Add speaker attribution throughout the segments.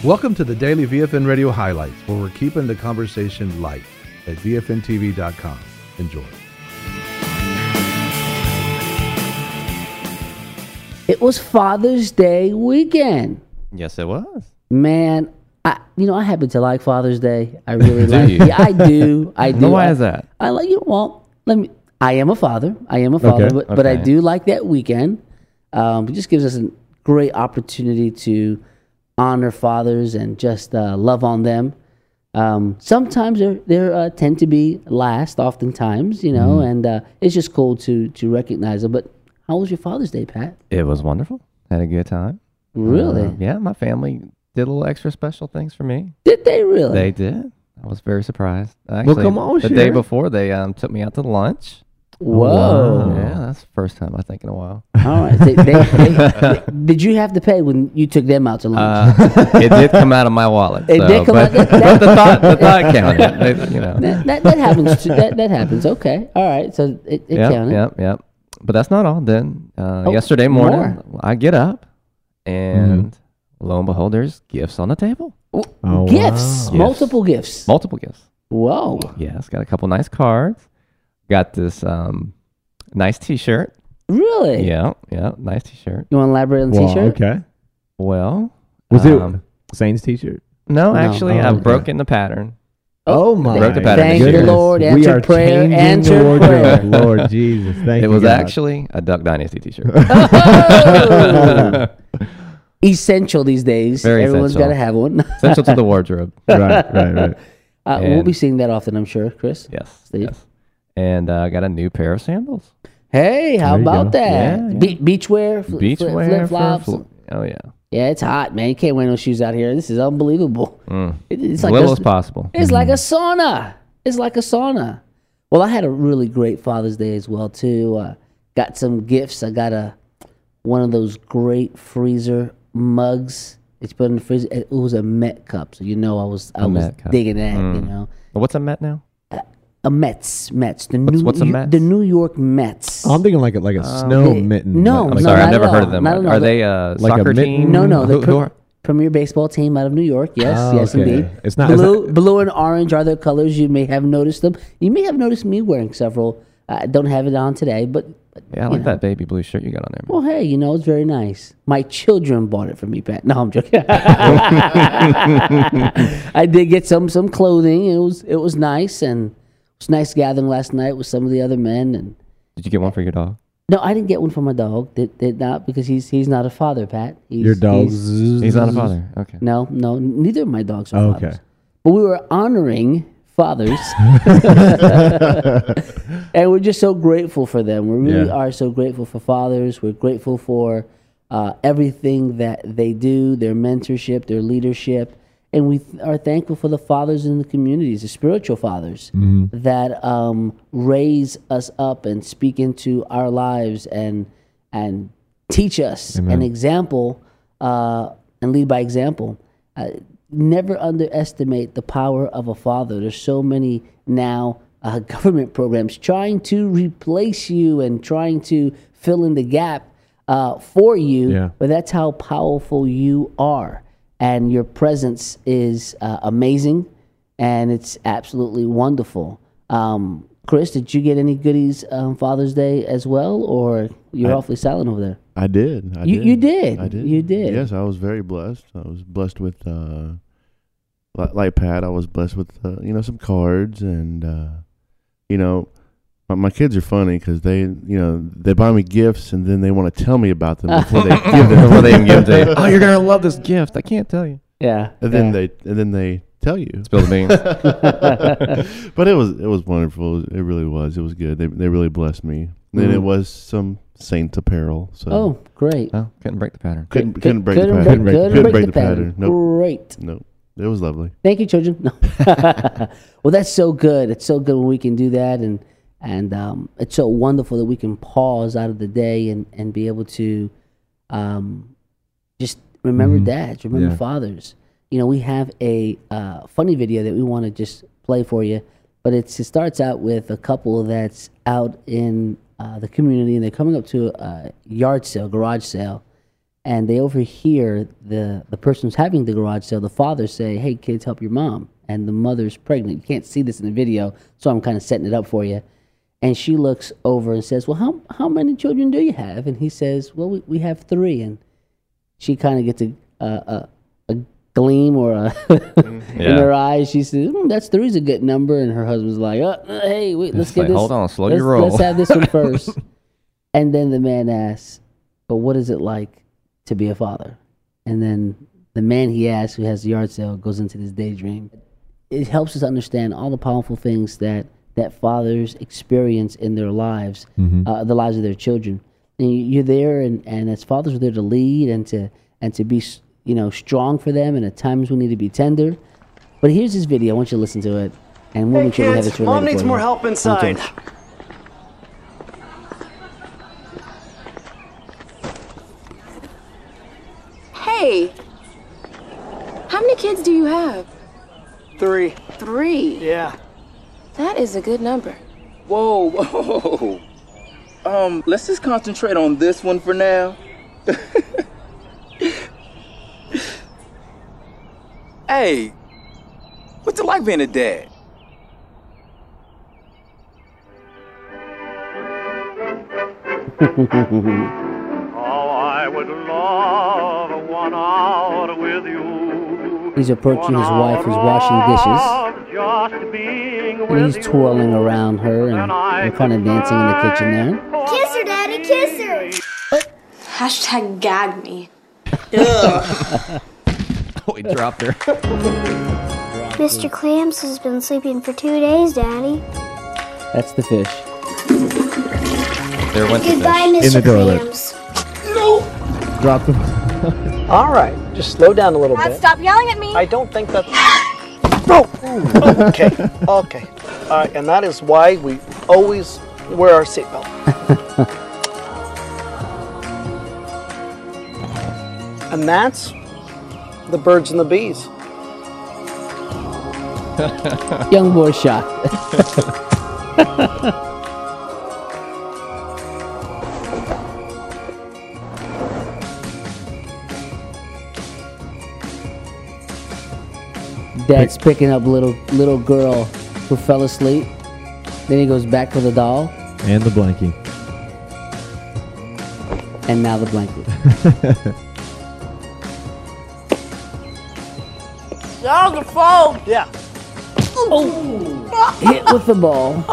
Speaker 1: Welcome to the Daily VFN Radio Highlights, where we're keeping the conversation light at VFNTV.com. Enjoy.
Speaker 2: It was Father's Day weekend.
Speaker 3: Yes, it was.
Speaker 2: Man, I happen to like Father's Day. I really like
Speaker 3: you?
Speaker 2: it. Yeah, I do.
Speaker 3: Why is that?
Speaker 2: I like you. Well, I am a father. But I
Speaker 3: Okay.
Speaker 2: do like that weekend. It just gives us a great opportunity to honor fathers and just love on them. Sometimes they tend to be last, oftentimes, and it's just cool to recognize them. But how was your Father's Day, Pat?
Speaker 3: It was wonderful. Had a good time.
Speaker 2: Really?
Speaker 3: Yeah, my family did a little extra special things for me.
Speaker 2: Did they really?
Speaker 3: They did. I was very surprised. Actually,
Speaker 4: come on,
Speaker 3: the
Speaker 4: share
Speaker 3: day
Speaker 4: it.
Speaker 3: before, they took me out to lunch.
Speaker 2: Whoa.
Speaker 3: Yeah, that's the first time I think in a while.
Speaker 2: All right. Did you have to pay when you took them out to lunch?
Speaker 3: It did come out of my wallet.
Speaker 2: It did come out.
Speaker 3: But the thought counted.
Speaker 2: That happens. That happens. Okay. All right. So it counted.
Speaker 3: Yep. But that's not all. Then yesterday morning, I get up, and lo and behold, there's gifts on the table.
Speaker 4: Oh,
Speaker 2: Gifts.
Speaker 4: wow.
Speaker 2: Multiple gifts.
Speaker 3: Multiple gifts.
Speaker 2: Whoa.
Speaker 3: Yes, got a couple nice cards. Got this nice T-shirt.
Speaker 2: Really?
Speaker 3: Yeah, nice T-shirt.
Speaker 2: You want to elaborate on the
Speaker 4: Well,
Speaker 2: T-shirt?
Speaker 4: okay.
Speaker 3: Well,
Speaker 4: Was it Saints T-shirt?
Speaker 3: no,
Speaker 2: No.
Speaker 3: actually,
Speaker 4: Oh,
Speaker 3: I've
Speaker 4: okay.
Speaker 3: broken the pattern.
Speaker 4: Oh my!
Speaker 3: Broke the pattern
Speaker 2: Thank
Speaker 3: this
Speaker 2: the
Speaker 3: year.
Speaker 2: Lord.
Speaker 4: We
Speaker 2: Answered
Speaker 4: are
Speaker 2: prayer.
Speaker 4: changing the
Speaker 2: Answered
Speaker 4: wardrobe.
Speaker 2: prayer.
Speaker 4: Lord Jesus, thank you.
Speaker 3: It was
Speaker 4: God.
Speaker 3: actually a Duck Dynasty T-shirt.
Speaker 2: Oh! Essential these days.
Speaker 3: Very
Speaker 2: Everyone's
Speaker 3: essential.
Speaker 2: got to have one.
Speaker 3: Essential to the wardrobe.
Speaker 4: right.
Speaker 2: We'll
Speaker 3: And-
Speaker 2: be seeing that often, I'm sure, Chris.
Speaker 3: Yes.
Speaker 2: Steve?
Speaker 3: Yes. And I got a new pair of sandals.
Speaker 2: Hey, how
Speaker 4: There you
Speaker 2: about
Speaker 4: go.
Speaker 2: that?
Speaker 3: Yeah, yeah.
Speaker 2: Beachwear,
Speaker 3: Beachwear
Speaker 2: flip
Speaker 3: for
Speaker 2: flops.
Speaker 3: oh yeah.
Speaker 2: Yeah, it's hot, man. You can't wear no shoes out here. This is unbelievable. It's
Speaker 3: As
Speaker 2: like
Speaker 3: little as possible.
Speaker 2: It's like a sauna. It's like a sauna. Well, I had a really great Father's Day as well too. Got some gifts. I got one of those great freezer mugs. It's put in the freezer. It was a Met cup, so I was
Speaker 3: Met cup.
Speaker 2: digging that.
Speaker 3: What's a Met now?
Speaker 2: A Mets.
Speaker 3: What's a Mets?
Speaker 2: The New York Mets.
Speaker 4: I'm thinking like a snow mitten.
Speaker 2: no,
Speaker 3: I'm
Speaker 2: no,
Speaker 3: sorry,
Speaker 2: not
Speaker 3: I've never
Speaker 2: at
Speaker 3: heard
Speaker 2: all.
Speaker 3: of them.
Speaker 2: Not at all.
Speaker 3: Are they a
Speaker 4: Like a
Speaker 3: soccer
Speaker 4: mitten?
Speaker 3: team?
Speaker 2: No, the
Speaker 3: Who are-
Speaker 2: premier baseball team out of New York. Yes,
Speaker 4: Oh,
Speaker 2: yes,
Speaker 4: okay.
Speaker 2: indeed.
Speaker 4: It's not
Speaker 2: blue and orange are their colors. You may have noticed them. You may have noticed me wearing several. I don't have it on today, but
Speaker 3: Yeah, I like that baby blue shirt you got on there.
Speaker 2: well, hey, it's very nice. My children bought it for me, Pat. No, I'm joking. I did get some clothing. It was nice, and it was nice gathering last night with some of the other men. And
Speaker 3: Did you get one for your dog?
Speaker 2: no, I didn't get one for my dog. Did not, because he's not a father, Pat.
Speaker 4: Your dog's.
Speaker 3: He's not a father. Okay.
Speaker 2: No, neither of my dogs are
Speaker 4: Oh,
Speaker 2: fathers.
Speaker 4: okay.
Speaker 2: But we were honoring fathers, and we're just so grateful for them. We really
Speaker 4: Yeah.
Speaker 2: are so grateful for fathers. We're grateful for everything that they do, their mentorship, their leadership, and we are thankful for the fathers in the communities, the spiritual fathers that raise us up and speak into our lives and teach us an example and lead by example. Never underestimate the power of a father. There's so many now government programs trying to replace you and trying to fill in the gap for you,
Speaker 4: Yeah.
Speaker 2: but that's how powerful you are. And your presence is amazing, and it's absolutely wonderful. Chris, did you get any goodies on Father's Day as well, or you're awfully silent over there?
Speaker 5: I did.
Speaker 2: You did.
Speaker 5: I did.
Speaker 2: You did.
Speaker 5: Yes, I was very blessed. I was blessed with, like Pat, I was blessed with, some cards and, my kids are funny because they buy me gifts and then they want to tell me about them before they give them.
Speaker 3: Before they even give them to you. Oh, you're gonna love this gift. I can't tell you.
Speaker 2: Yeah.
Speaker 5: And then they tell you.
Speaker 3: Spill the beans.
Speaker 5: But it was wonderful. It really was. It was good. They really blessed me. And it was some Saints apparel. So
Speaker 2: Oh, great.
Speaker 3: Oh, couldn't break the pattern.
Speaker 5: couldn't break the
Speaker 2: Couldn't
Speaker 5: pattern.
Speaker 2: couldn't break the pattern.
Speaker 5: Nope.
Speaker 2: Great.
Speaker 5: Nope. It was lovely.
Speaker 2: Thank you, children. No. Well, that's so good. It's so good when we can do that, and it's so wonderful that we can pause out of the day and be able to just remember dads, remember fathers. We have a funny video that we want to just play for you, but it starts out with a couple that's out in the community, and they're coming up to a yard sale, garage sale, and they overhear the person who's having the garage sale, the father say, "Hey kids, help your mom," and the mother's pregnant. You can't see this in the video, so I'm kind of setting it up for you. And she looks over and says, "Well, how many children do you have?" And he says, "Well, we have 3." And she kind of gets a gleam or in her eyes. She says, "That's 3 is a good number." And her husband's like, "Hey, wait, let's get this.
Speaker 3: Hold on, slow your roll.
Speaker 2: Let's have this one first." And then the man asks, "But what is it like to be a father?" And then the man he asks, who has the yard sale, goes into this daydream. It helps us understand all the powerful things that fathers experience in their lives, the lives of their children. And you're there, and as fathers, we're there to lead and to be, strong for them. And at times we need to be tender. But here's this video. I want you to listen to it, and we'll make sure we have this related.
Speaker 6: Mom needs more help inside.
Speaker 7: Hey, how many kids do you have?
Speaker 6: 3.
Speaker 7: 3?
Speaker 6: Yeah.
Speaker 7: That is a good number.
Speaker 8: Whoa, whoa. Let's just concentrate on this one for now. Hey, what's it like being a dad?
Speaker 9: I would love 1 hour with you.
Speaker 2: He's approaching his wife who's washing dishes. And he's twirling around her, and they're kind of dancing in the kitchen there.
Speaker 10: Kiss her, Daddy, kiss her.
Speaker 11: Hashtag gag me.
Speaker 3: Oh, he dropped her.
Speaker 10: Mr. Clams has been sleeping for 2 days, Daddy.
Speaker 2: That's the fish.
Speaker 3: There went the
Speaker 10: Goodbye,
Speaker 3: fish.
Speaker 10: Mr.
Speaker 4: In the toilet.
Speaker 10: Clams.
Speaker 4: Drop them.
Speaker 6: All right, just slow down a little bit.
Speaker 11: Stop yelling at me.
Speaker 6: I don't think that's... Oh! Okay, okay. All right, and that is why we always wear our seatbelt. And that's the birds and the bees.
Speaker 2: Young boy shot. Dad's picking up little girl who fell asleep. Then he goes back for the doll.
Speaker 4: And the blankie.
Speaker 2: And now the blanket.
Speaker 11: That was a phone.
Speaker 6: Yeah.
Speaker 2: Oh! Hit with the ball.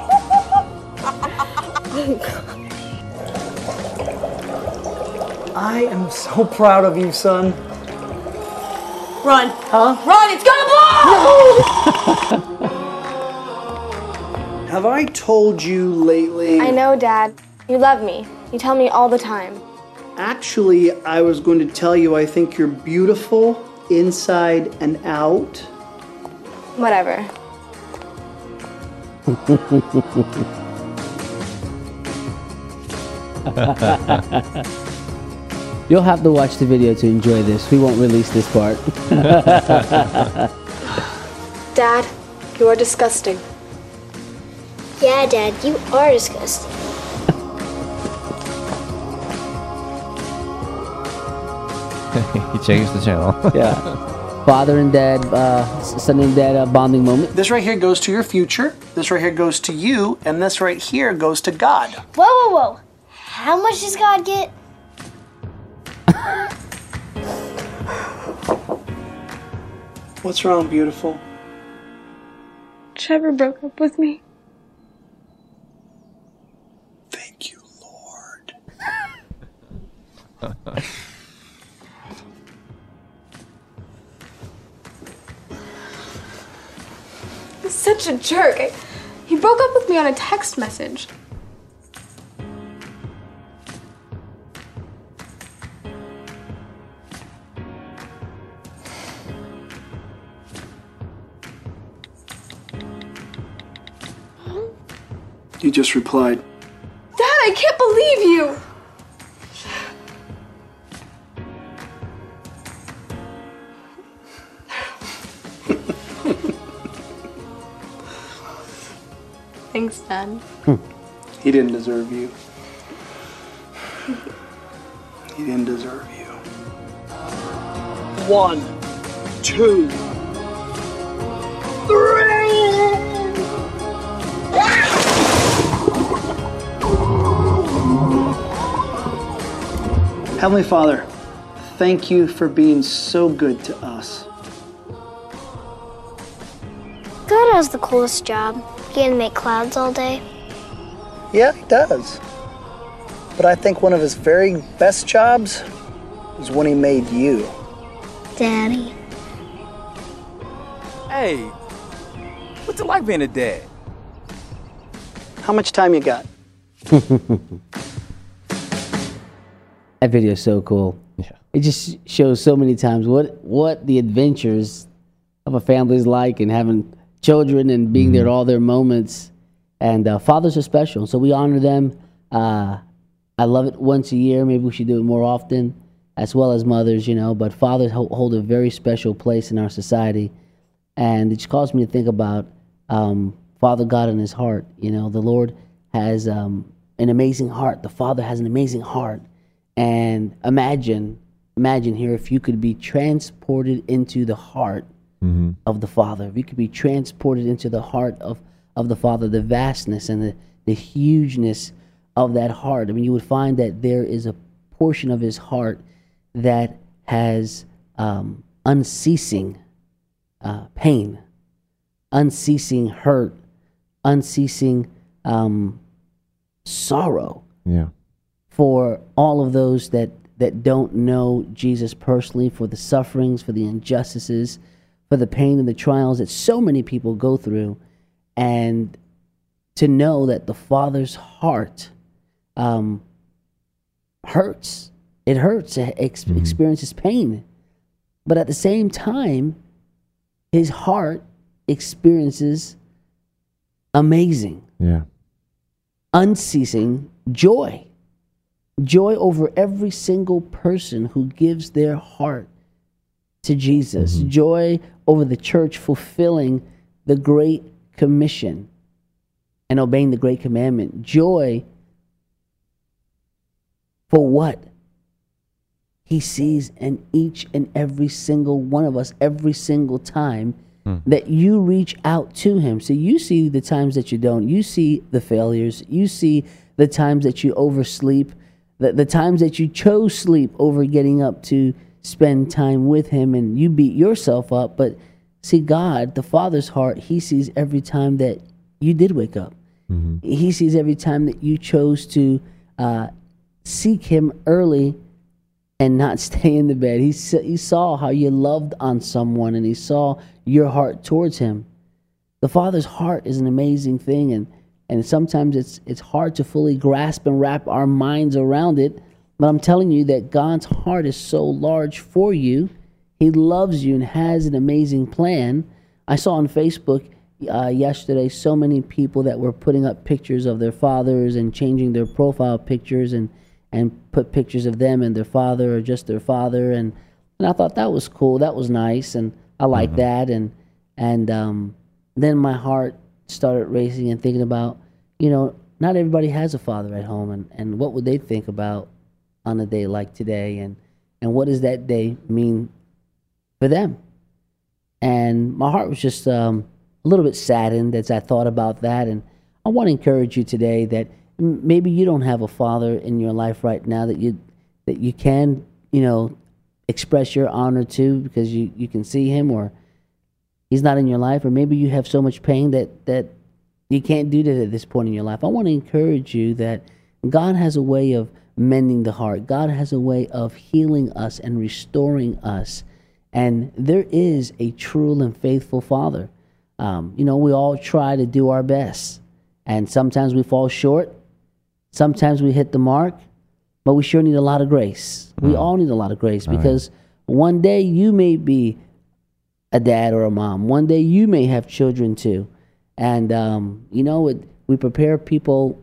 Speaker 6: I am so proud of you, son.
Speaker 11: Run.
Speaker 6: Huh?
Speaker 11: Run, it's gonna blow!
Speaker 6: Have I told you lately?
Speaker 11: I know, Dad. You love me. You tell me all the time.
Speaker 6: Actually, I was going to tell you I think you're beautiful inside and out.
Speaker 11: Whatever.
Speaker 2: You'll have to watch the video to enjoy this. We won't release this part.
Speaker 11: Dad, you are disgusting.
Speaker 10: Yeah, Dad, you are disgusting.
Speaker 3: He changed the channel.
Speaker 2: Yeah. Father and dad, son and dad bonding moment.
Speaker 6: This right here goes to your future. This right here goes to you. And this right here goes to God.
Speaker 10: Whoa, whoa, whoa. How much does God get?
Speaker 6: What's wrong, beautiful?
Speaker 11: Trevor broke up with me.
Speaker 6: Thank you, Lord.
Speaker 11: He's such a jerk. He broke up with me on a text message.
Speaker 6: You just replied.
Speaker 11: Dad, I can't believe you! Thanks, Dad.
Speaker 6: He didn't deserve you. He didn't deserve you. 1, 2, 3. Heavenly Father, thank you for being so good to us.
Speaker 10: God has the coolest job. He can make clouds all day.
Speaker 6: Yeah, he does. But I think one of his very best jobs is when he made you.
Speaker 10: Daddy.
Speaker 8: Hey, what's it like being a dad?
Speaker 6: How much time you got?
Speaker 2: That video is so cool.
Speaker 3: Yeah.
Speaker 2: It just shows so many times what the adventures of a family is like, and having children and being there at all their moments. And fathers are special, so we honor them. I love it once a year. Maybe we should do it more often, as well as mothers, you know. But fathers hold a very special place in our society. And it just caused me to think about Father God and his heart. You know, the Lord has an amazing heart. The Father has an amazing heart. And imagine here if you could be transported into the heart of the Father. If you could be transported into the heart of the Father, the vastness and the hugeness of that heart. I mean, you would find that there is a portion of his heart that has unceasing pain, unceasing hurt, unceasing sorrow.
Speaker 4: Yeah.
Speaker 2: For all of those that don't know Jesus personally, for the sufferings, for the injustices, for the pain and the trials that so many people go through, and to know that the Father's heart hurts. It hurts. It experiences pain. But at the same time, his heart experiences amazing, unceasing joy. Joy over every single person who gives their heart to Jesus. Joy over the church fulfilling the Great Commission and obeying the Great Commandment. Joy for what he sees in each and every single one of us every single time that you reach out to him. So you see the times that you don't. You see the failures. You see the times that you oversleep. The times that you chose sleep over getting up to spend time with him, and you beat yourself up. But see, God, the Father's heart, he sees every time that you did wake up. He sees every time that you chose to seek him early and not stay in the bed. He saw how you loved on someone, and he saw your heart towards him. The Father's heart is an amazing thing, and sometimes it's hard to fully grasp and wrap our minds around it. But I'm telling you that God's heart is so large for you. He loves you and has an amazing plan. I saw on Facebook yesterday so many people that were putting up pictures of their fathers and changing their profile pictures and put pictures of them and their father or just their father. And I thought that was cool. That was nice. And I like that. And then my heart started racing and thinking about, you know, not everybody has a father at home, and what would they think about on a day like today, and what does that day mean for them? And my heart was just a little bit saddened as I thought about that. And I want to encourage you today that maybe you don't have a father in your life right now that you can, you know, express your honor to, because you can see him, or he's not in your life, or maybe you have so much pain that you can't do that at this point in your life. I want to encourage you that God has a way of mending the heart. God has a way of healing us and restoring us. And there is a true and faithful Father. You know, we all try to do our best, and sometimes we fall short. Sometimes we hit the mark, but we sure need a lot of grace. We all need a lot of grace, because one day you may be a dad or a mom. One day you may have children too. And, you know, we prepare people,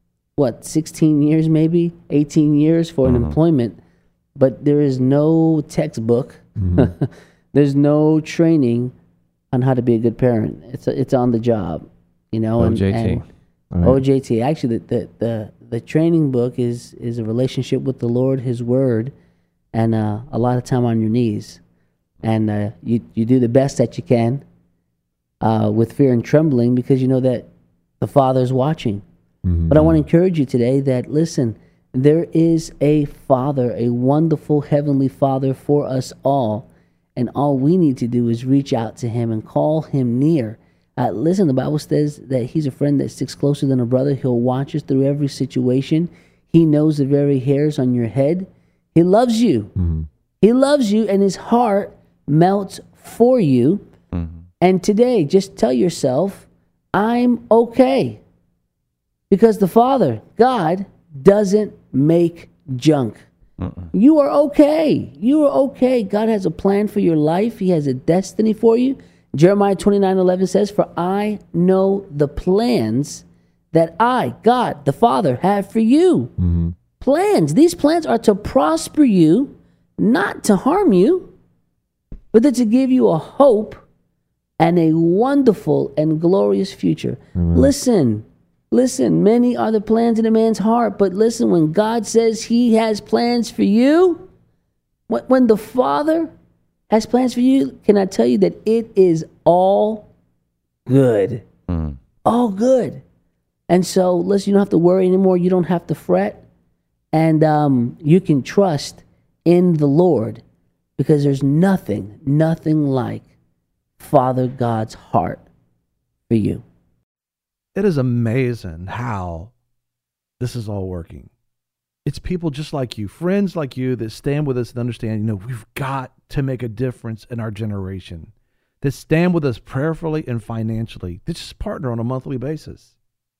Speaker 2: 16 years maybe, 18 years for an employment, but there is no textbook. There's no training on how to be a good parent. It's on the job, you know.
Speaker 3: OJT.
Speaker 2: OJT. Actually, the training book is a relationship with the Lord, his word, and a lot of time on your knees. And you do the best that you can with fear and trembling, because you know that the Father's watching. But I want to encourage you today that, listen, there is a Father, a wonderful Heavenly Father for us all. And all we need to do is reach out to Him and call Him near. Listen, the Bible says that He's a friend that sticks closer than a brother. He'll watch us through every situation. He knows the very hairs on your head. He loves you. He loves you, and His heart melts for you. And today, just tell yourself, I'm okay. Because the Father, God, doesn't make junk. You are okay. You are okay. God has a plan for your life. He has a destiny for you. Jeremiah 29:11 says, "For I know the plans that I, God, the Father, have for you." Plans. These plans are to prosper you, not to harm you, but to give you a hope and a wonderful and glorious future. Listen, many are the plans in a man's heart, but listen, when God says He has plans for you, when the Father has plans for you, can I tell you that it is all good? All good. And so, listen, you don't have to worry anymore. You don't have to fret. And you can trust in the Lord, because there's nothing like Father God's heart for you.
Speaker 1: It is amazing how this is all working. It's people just like you, friends like you, that stand with us and understand, we've got to make a difference in our generation, that stand with us prayerfully and financially, that just partner on a monthly basis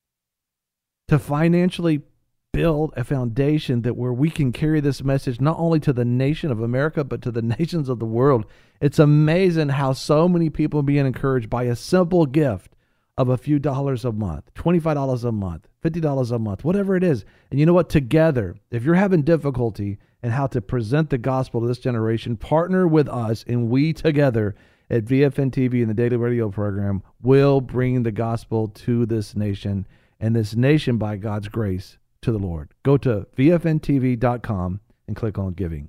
Speaker 1: to financially build a foundation that where we can carry this message not only to the nation of America, but to the nations of the world. It's amazing how so many people are being encouraged by a simple gift of a few dollars a month, $25 a month, $50 a month, whatever it is. And you know what? Together, if you're having difficulty in how to present the gospel to this generation, partner with us, and we together at VFN TV and the Daily Radio program will bring the gospel to this nation, and this nation, by God's grace, to the Lord. Go to VFNTV.com and click on giving.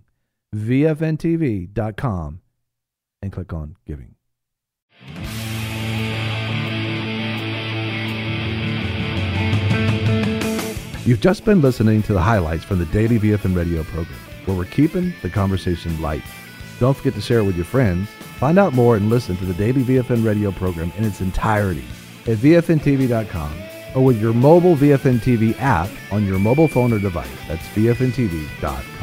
Speaker 1: VFNTV.com and click on giving. You've just been listening to the highlights from the Daily VFN Radio program, where we're keeping the conversation light. Don't forget to share it with your friends. Find out more and listen to the Daily VFN Radio program in its entirety at VFNTV.com or with your mobile VFN TV app on your mobile phone or device. That's VFNTV.com.